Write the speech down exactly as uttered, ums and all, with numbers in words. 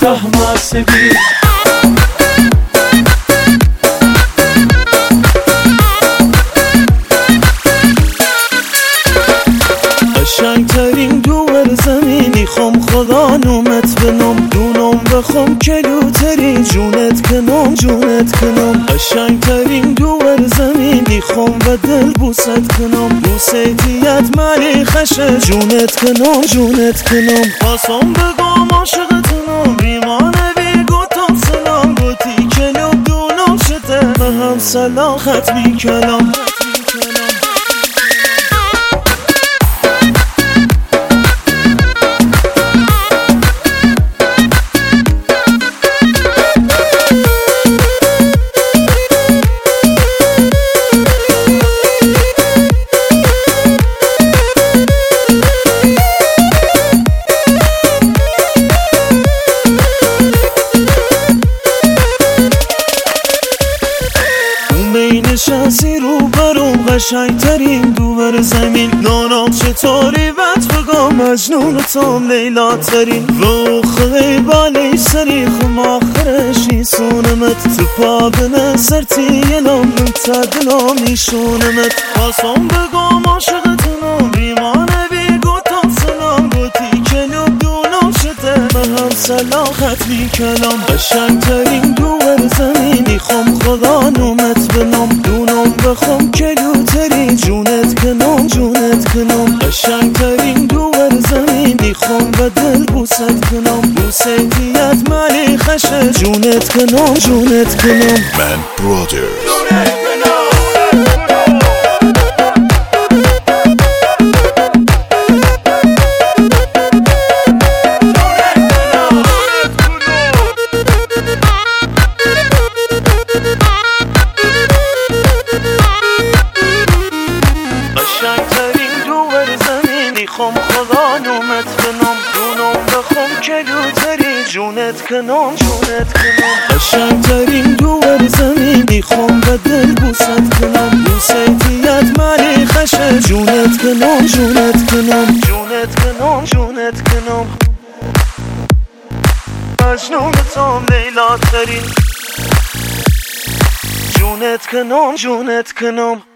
احمر سفید. قشنگترین دور زمینی خوام خدا نومت بنام، دونم بخوام کلوترین جونت کنم جونت کنم. قشنگترین دور زمینی خوام و دل بوست کنم، بوسیتیت ملی خشه جونت کنم جونت کنم. خواستم بگم عاشقتونم ریمانه بی گوتم سلام، گوتی کلوب دونم شده به هم سلام ختمی کلام. نشستی رو برام قشنگترین دور زمین، نانم چطوری بد بگم مجنونتم لیلا ترین. رو خیلی بالی سری خم آخرش نیسونمت، تو پا بنسرتی یلام نمتدنام نیشونمت. خواستم بگم عاشقتونم ریمانه بی گوتم سلام، گوتی کلوب دونم شده به هم سلام ختمی کلام. قشنگترین دور زمینی خوام خدا نومت بنام، دونم بخوام کلوتری جونت کنم جونت کنم. قشنگترین دور زمینی خوام و دل بوست کنم، بوسیتیت ملی خشه جونت کنم جونت کنم. من برادرز خوام خدا نومت بنام، دونم بخوام کلوتری جونت کنم جونت کنم. قشنگترین دور زمینی خوام و دل بوست کنم، بوسیتیت ملی خشه جونت کنم جونت کنم جونت کنم جونت کنم. مجنونتم لیلا ترین جونت کنم جونت کنم.